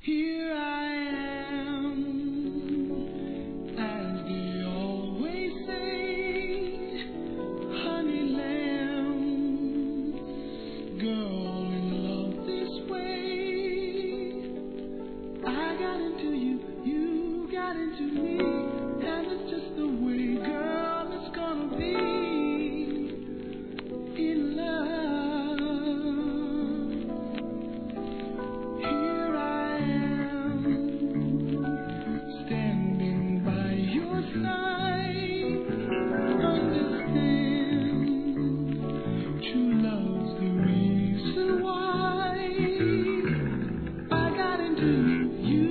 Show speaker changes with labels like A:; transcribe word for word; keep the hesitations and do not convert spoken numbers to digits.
A: Here I am, as they always say, honey lamb, girl in love this way. I got into you, you got into me, and it's just the way, girl, it's gonna be in love. Here I am, standing by your side. Understand, true love's the reason why I got into you. You